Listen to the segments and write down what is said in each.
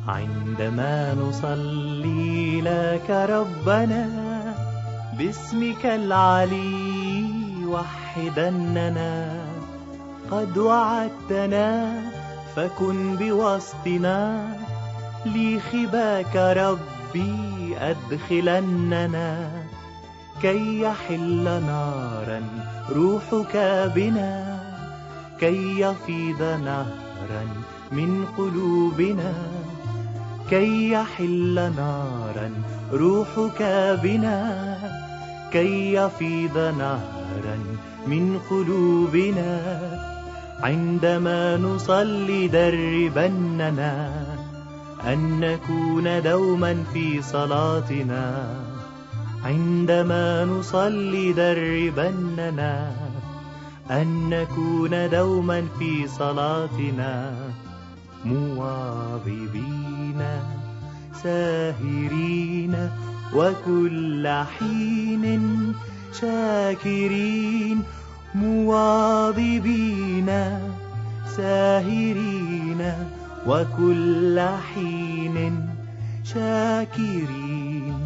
عندما نصلي لك ربنا باسمك العلي وحدننا، قد وعدتنا فكن بوسطنا، لخباك ربي أدخلننا، كي يحل نارا روحك بنا، كي يفيض نهرا من قلوبنا، كي يحل نارا روحك بنا، كي يفيض نهرا من قلوبنا. عندما نصلي دربننا أن نكون دوما في صلاتنا، عندما نصلي دربننا أن نكون دوما في صلاتنا، مواظبين ساهرين وكل حين شاكرين، مواظبين ساهرين وكل حين شاكرين.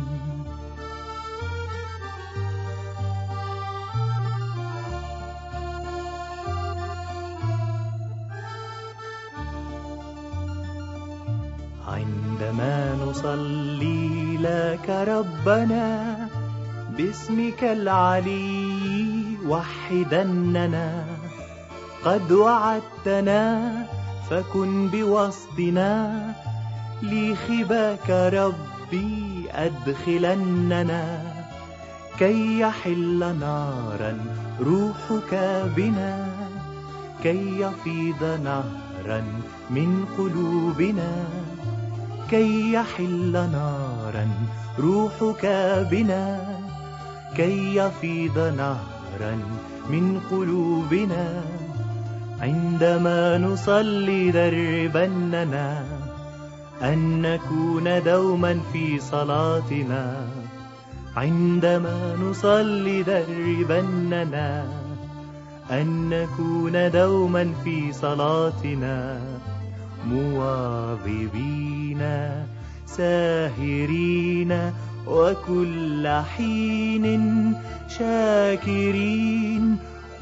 عندما نصلي لك ربنا باسمك العلي وحدننا، قد وعدتنا فكن بوسطنا، لخباك ربي أدخلننا، كي يحل نارا روحك بنا، كي يفيض نهرا من قلوبنا، كي يحل نارا روحك بنا، كي يفيض نهرا من قلوبنا. عندما نصلي دربننا أن نكون دوما في صلاتنا، عندما نصلي دربننا أن نكون دوما في صلاتنا، مواظبين ساهرين وكل حين شاكرين،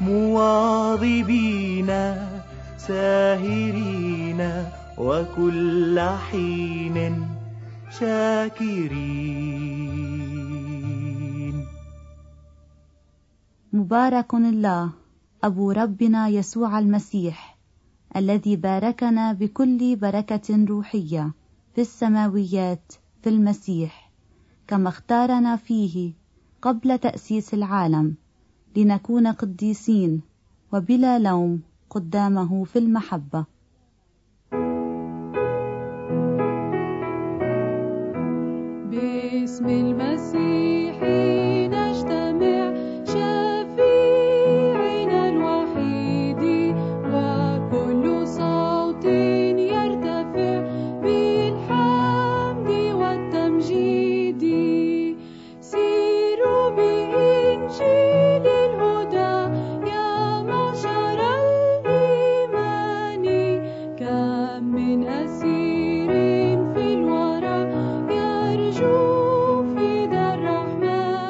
مواظبين ساهرين وكل حين شاكرين. مبارك الله أبو ربنا يسوع المسيح، الذي باركنا بكل بركة روحية في السماويات في المسيح، كما اختارنا فيه قبل تأسيس العالم لنكون قديسين وبلا لوم قدامه في المحبة. باسم المسيح نجتمع شفيعنا الوحيد، وكل صوت يرتفع بالحمد والتمجيد. سيروا بإنجيل الهدى يا معشر الإيمان، كم من أسير في الورى يرجو فداء الرحمن.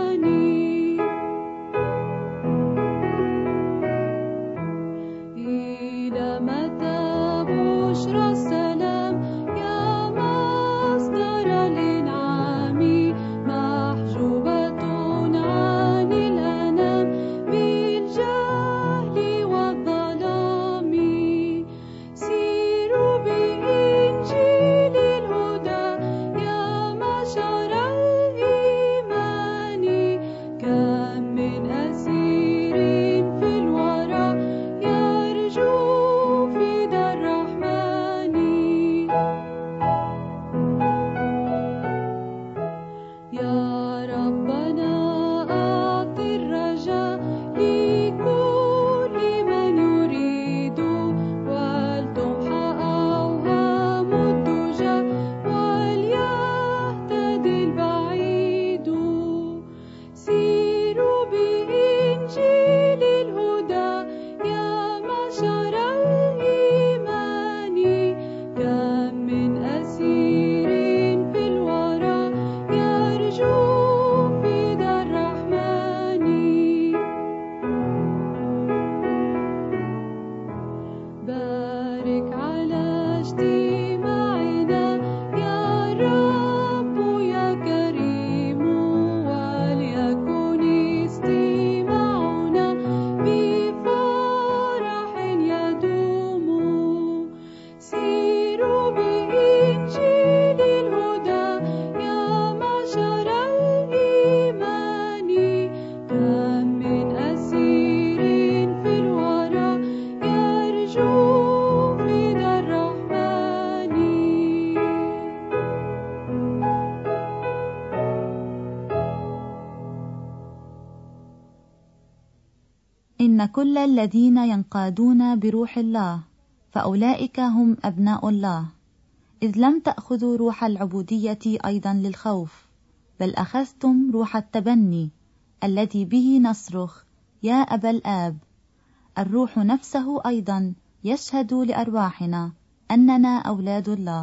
إن كل الذين ينقادون بروح الله فأولئك هم أبناء الله، إذ لم تأخذوا روح العبودية أيضا للخوف، بل أخذتم روح التبني الذي به نصرخ يا أبا الآب. الروح نفسه أيضا يشهد لأرواحنا أننا أولاد الله.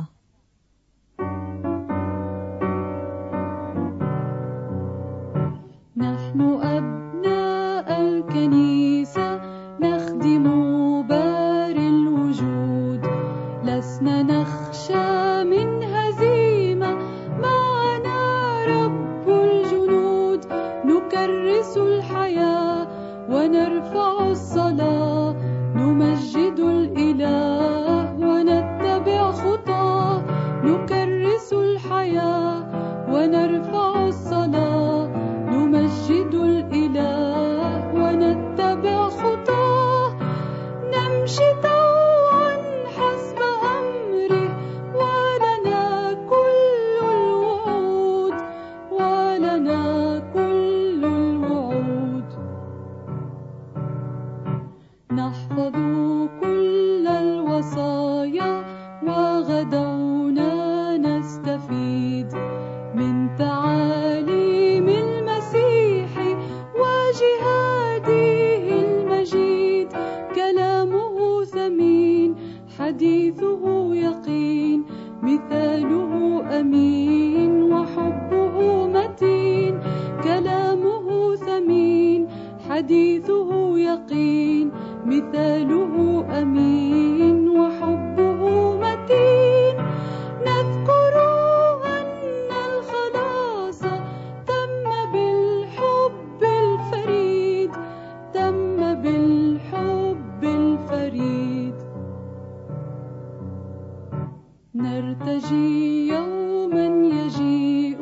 نحن أبناء الكنيسة نخدم باري الوجود، لسنا نخشى من هزيمة، معنا رب الجنود. نكرس الحياة ونرفع الصلاة، نمجد الإله ونتبع خطاه. نكرس الحياة ونرفع الصلاة، نمجد الإله ونتبع خطاه. نمشي طوعا حسب أمره، ولنا كل الوعود، ولنا كل الوعود. نحفظ كل الوصايا، وغدونا نستفيد من تعاليم المسيح وجهاده المجيد. كلامه ثمين، حديثه يقين، مثاله أمين، وحبه متين. كلامه ثمين، حديثه يقين، مثاله أمين، وحبه متين. نذكر أن الخلاص تم بالحب الفريد، تم بالحب الفريد. نرتجي يوما يجيء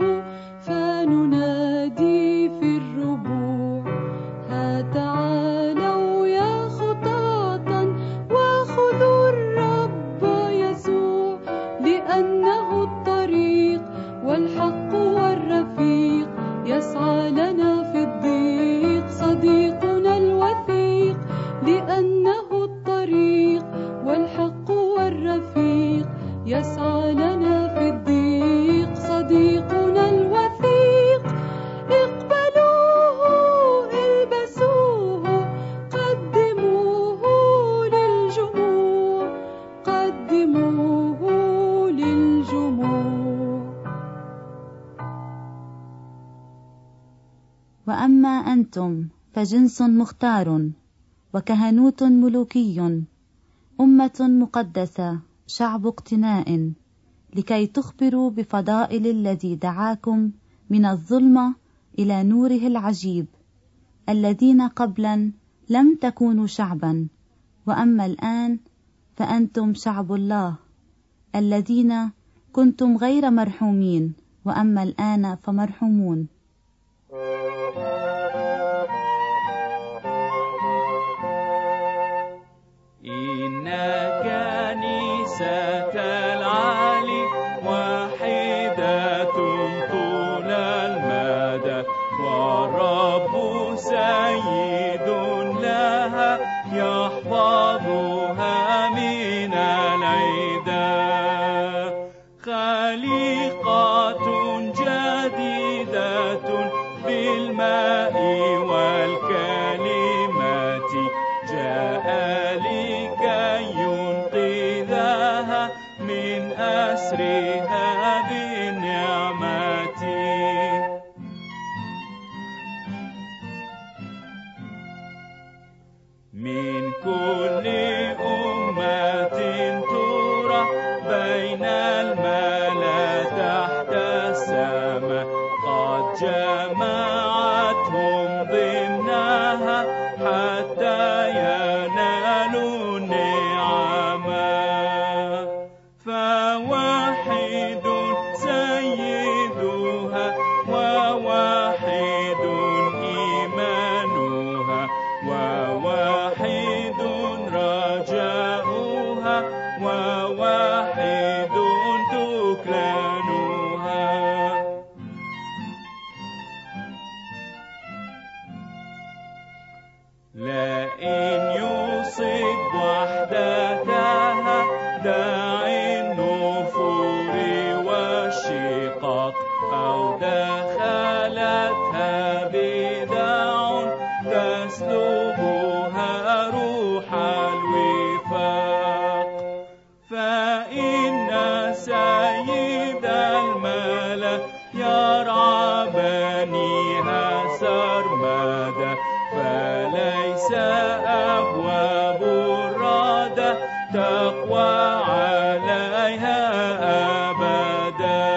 فننادي في الربوع، ها تعالوا يا خطاة وخذوا الرب يسوع. لأنه الطريق والحق والرفيق، يسعى لنا في الضيق صديقنا الوثيق. لأنه الطريق والحق والرفيق، يسعى لنا في الضيق صديقنا الوثيق. اقبلوه، البسوه، قدموه للجموع، قدموه للجموع. وأما أنتم فجنس مختار، وكهنوت ملوكي، أمة مقدسة، شعب اقتناء، لكي تخبروا بفضائل الذي دعاكم من الظلمة إلى نوره العجيب، الذين قبلا لم تكونوا شعبا، وأما الآن فأنتم شعب الله، الذين كنتم غير مرحومين، وأما الآن فمرحومون. إن كنيسة العالي واحدة طول المدى، والرب سيد لها يحفظها من العدا. خليقة جديدة بالماء والكلمات، جاء لكي ينقذها من أسرها بالنعمة. من كل أمة ترى بين الملا تحت السماء، قد جمعتهم ضمنها حتى ينالوا النعمة. فواحد سيدها، وواحد إيمانها، وواحد رجاؤها، وواحد تكلانها. لا فإن يصب وحدتها داعي النفور والشقاق أو دخلتها بدع تسلبها روح الوفاق، فإن سيد الملا يرعى بنيها سرمدا، فليس أبواب الردى تقوى عليها أبدا.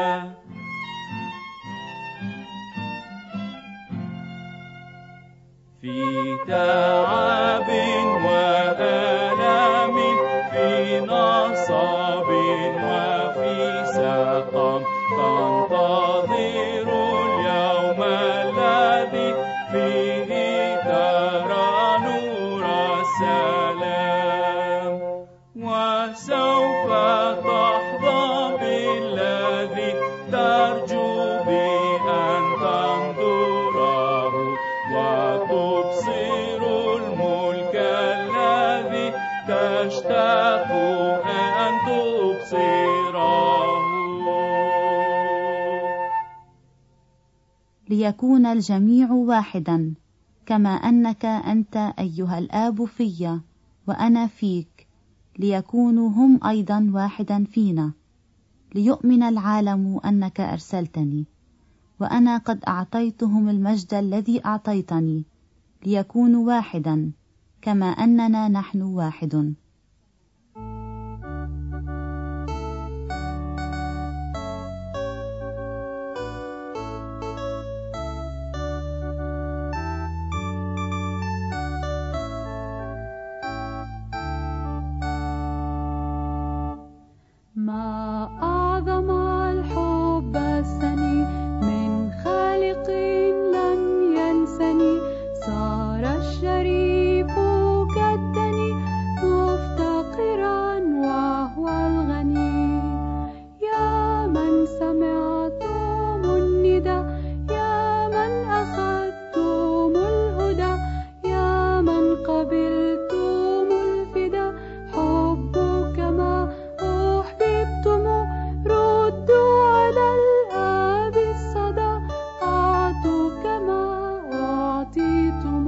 في تعب وألم، في نصب وفي سقم، تنتظر اليوم الذي فيه ترى نور السلام، وسوف تحظى بالذي ترجو بأن تنظره، وتبصر الملك الذي تشتاق أن تبصره. ليكون الجميع واحدا، كما أنك أنت أيها الآب في وأنا فيك، ليكونوا هم أيضا واحدا فينا، ليؤمن العالم أنك أرسلتني، وأنا قد أعطيتهم المجد الذي أعطيتني، ليكونوا واحدا كما أننا نحن واحد. ما أعظم الحب السني من خالق لم ينسني، صار الشريف كالدني مفتقرا وهو الغني. يا من سمعتم الندى، يا من أخذتم الهدى، يا من قبلتم الفدا، حبك ما أحببتم، ردوا على الآب الصدى، أعطوا كما أعطيتم.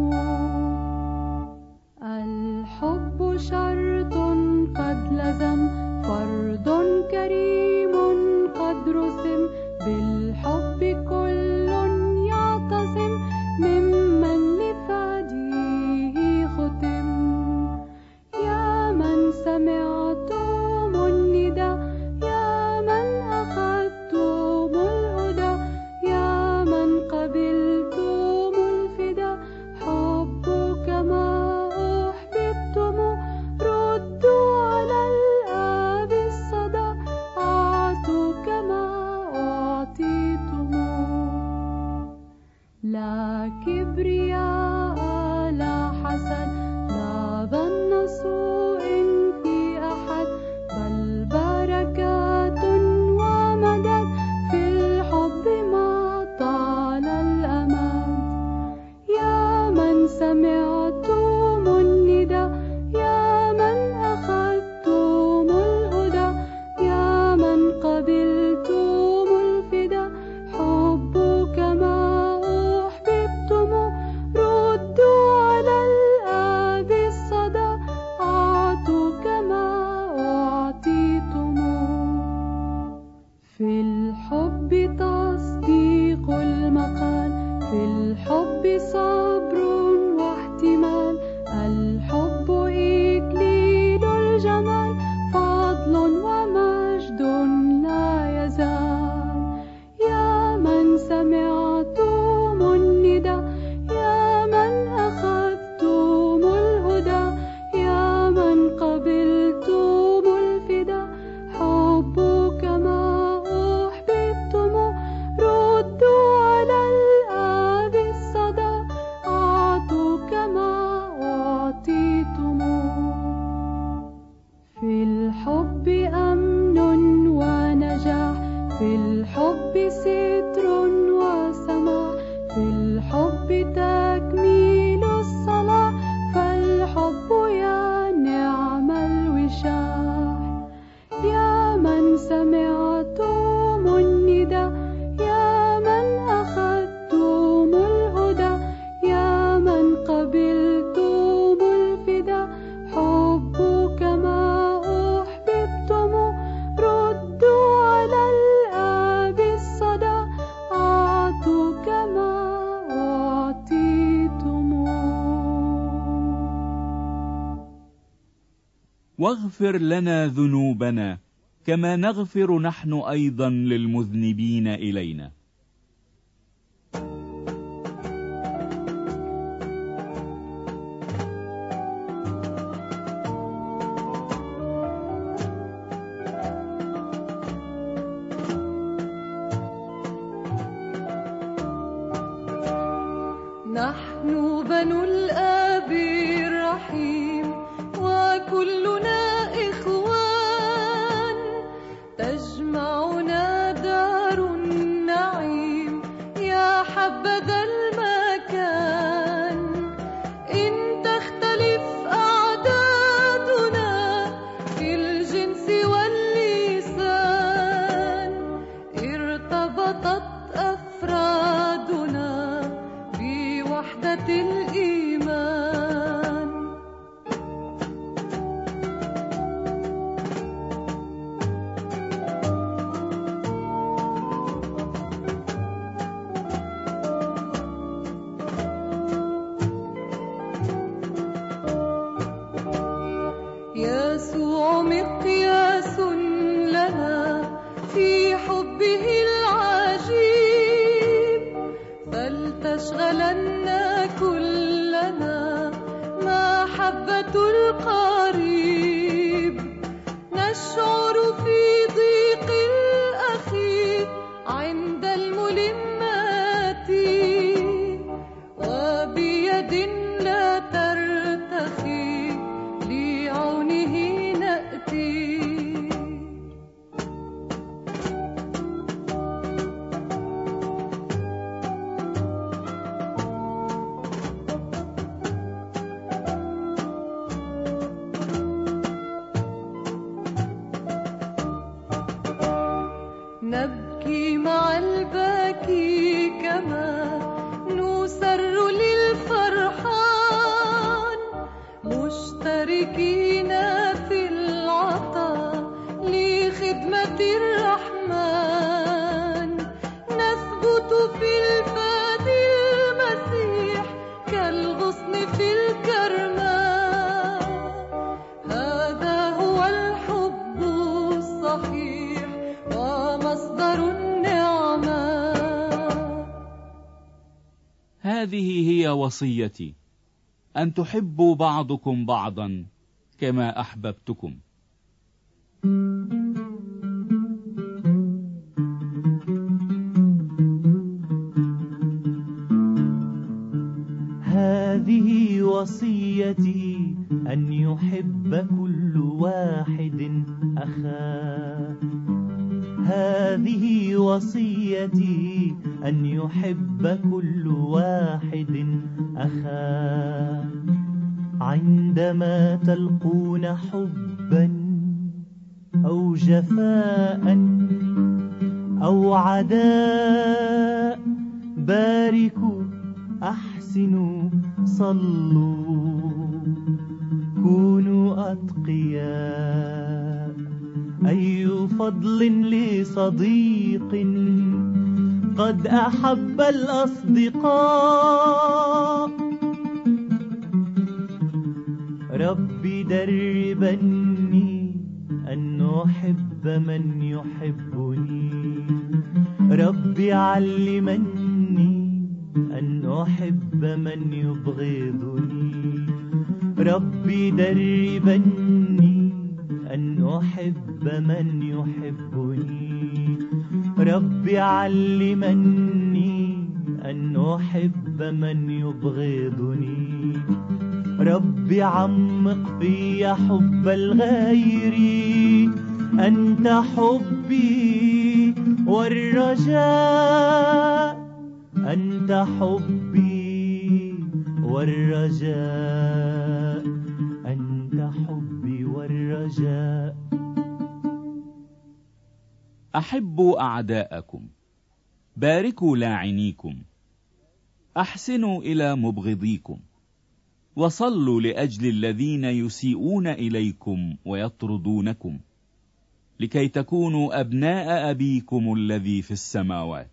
الحب شرط قد لزم، فرض كريم قد رسم، بالحب كل يعتصم، ممن لفاديه ختم. يا من سمعتم الندى، يا من أخذتم الهدى، يا من قبلتم الفدا، حبك ما أحببتم، ردوا على الآب الصدى، أعطوا كما أعطيتم. لا كبرياء لا حسد، لا ظن سوء في أحد، بل بركات ومدد في الحب ما طال الأمد. يا من سمعتم الندى، يا من أخذتم الهدى، يا من قبلتم الفدا، حبك ما أحببتم، ردوا على الآب الصدى، أعطوا كما أعطيتم. في الحب تصديق المقال، في الحب صبر واحتمال، الحب إكليل الجمال، فضل ومجد لا يزال. يا من سمعتم الندى، يا من أخذتم الهدى، يا من قبلتم الفدا، حبك ما أحببتم، ردوا على الآب الصدى، واغفر لنا ذنوبنا كما نغفر نحن أيضا للمذنبين إلينا. نحن بنو الآب الرحيم وكلنا إخوان، تجمعنا دار النعيم يا حبذا المكان. إن تختلف أعدادنا في الجنس واللسان، ارتبطت أفرادنا بوحدة الإيمان. يسوع مقياس لنا في حبه العجيب، فلتشغلنا كلنا محبة القريب. نشعر في ضيق الأخي عند الملمات، وبيد لا ترتخي لعونه نأتي. نبكي مع الباكي كما نسر للفرحان، مشتركين في العطاء لخدمة الرحمن. نثبت في الفاد المسيح كالغصن في الكرمان. هذا هو الحب الصحيح ومصدر النعمة. هذه هي وصيتي، أن تحبوا بعضكم بعضا كما أحببتكم. هذه وصيتي، أن يحب كل واحد أخاه. هذه وصيتي، أن يحب كل واحد أخاه. عندما تلقون حبا أو جفاء أو عداء، باركوا، أحسنوا، صلوا، كونوا أتقياء. أي فضل لصديق قد أحب الأصدقاء. ربي دربني أن أحب من يحبني. ربي علمني أن أحب من يبغضني. ربي دربني أن أحب من يحبني. ربي علمني أن أحب من يبغضني. ربي عمق في حب الغير. أنت حبي والرجاء. أنت حبي والرجاء. أنت حبي والرجاء. أحبوا أعداءكم، باركوا لاعنيكم، أحسنوا إلى مبغضيكم، وصلوا لأجل الذين يسيئون إليكم ويطردونكم، لكي تكونوا أبناء أبيكم الذي في السماوات.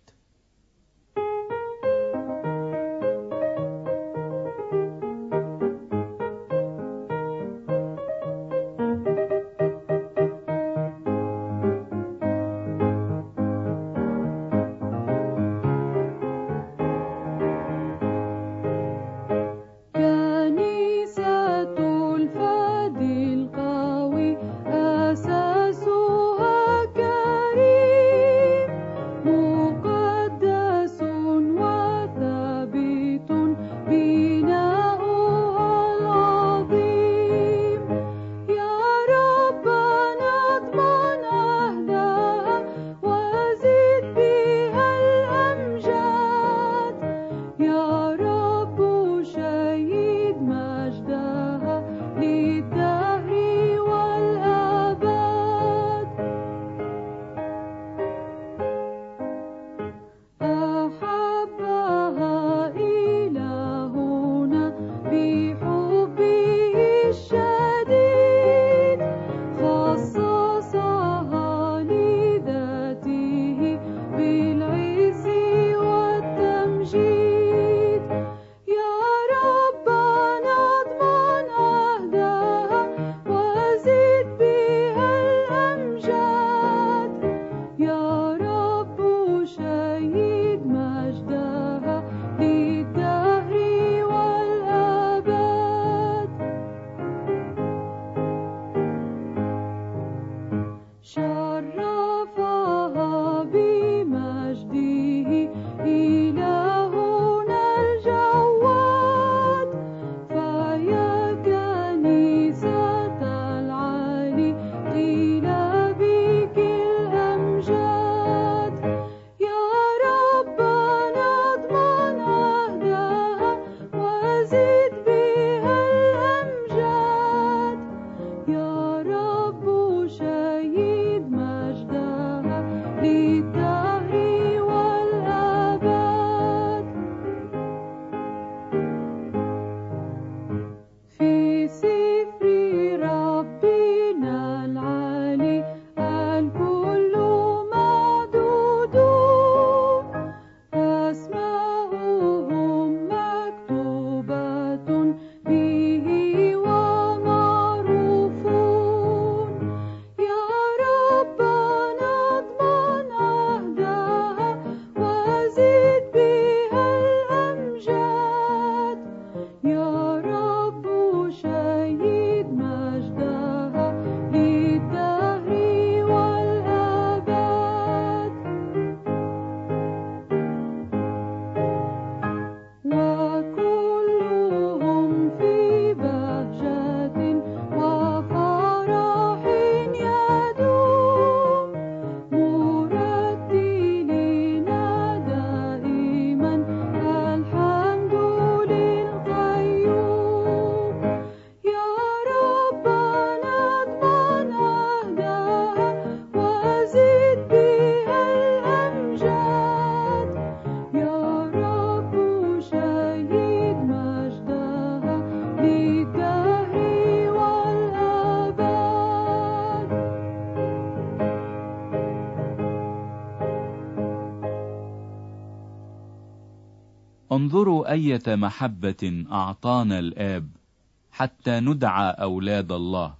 انظروا أية محبة أعطانا الآب حتى ندعى أولاد الله.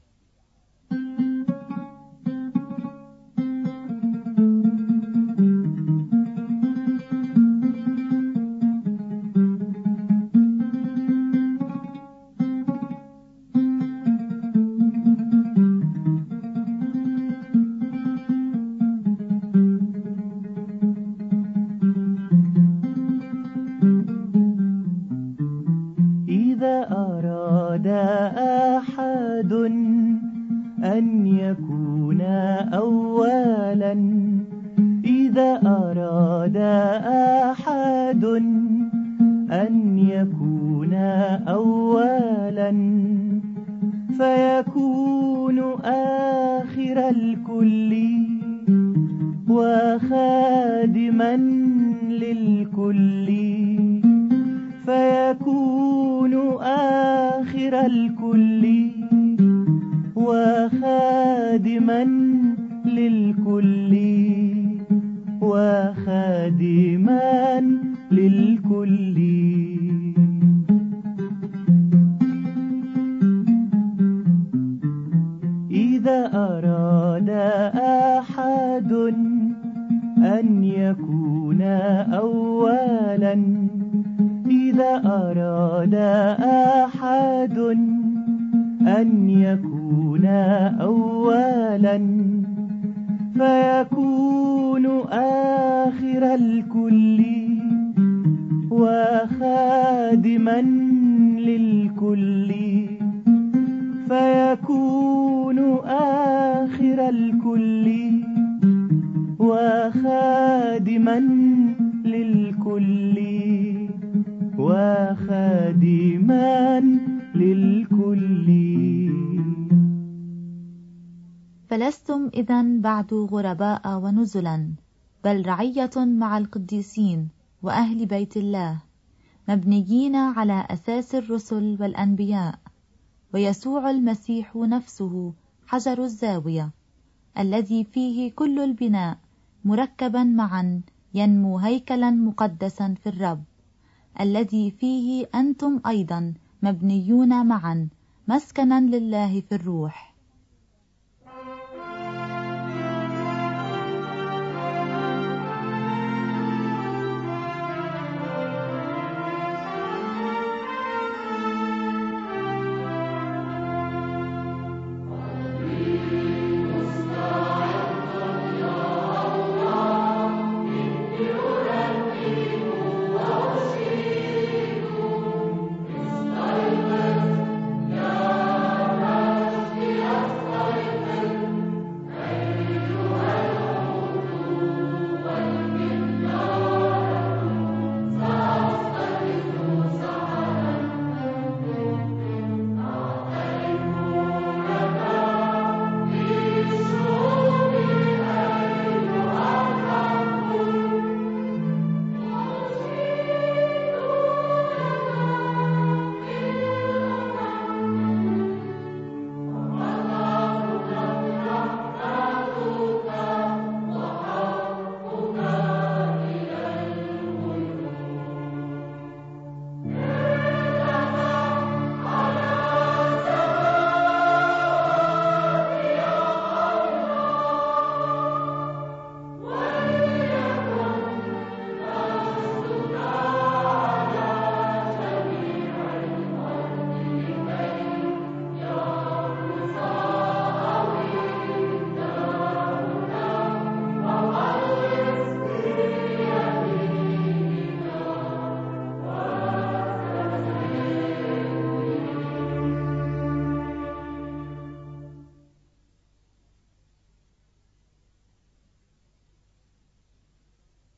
إذا أراد أحد أن يكون أولا، إذا أراد أحد أن يكون أولا، فيكون آخر الكل وخادما للكل، فيكون آخر الكل وخادما للكل، وخادما للكل. إذا أراد أحد أن يكون أولا، إذا أراد أحد أن يكون أولا، فيكون آخر الكل وخادما للكل، فيكون آخر الكل وخادما للكل، وخادما للكل. فلستم إذن بعد غرباء ونزلا، بل رعية مع القديسين وأهل بيت الله، مبنيين على أساس الرسل والأنبياء، ويسوع المسيح نفسه حجر الزاوية، الذي فيه كل البناء مركبا معا ينمو هيكلا مقدسا في الرب، الذي فيه أنتم أيضا مبنيون معا مسكنا لله في الروح.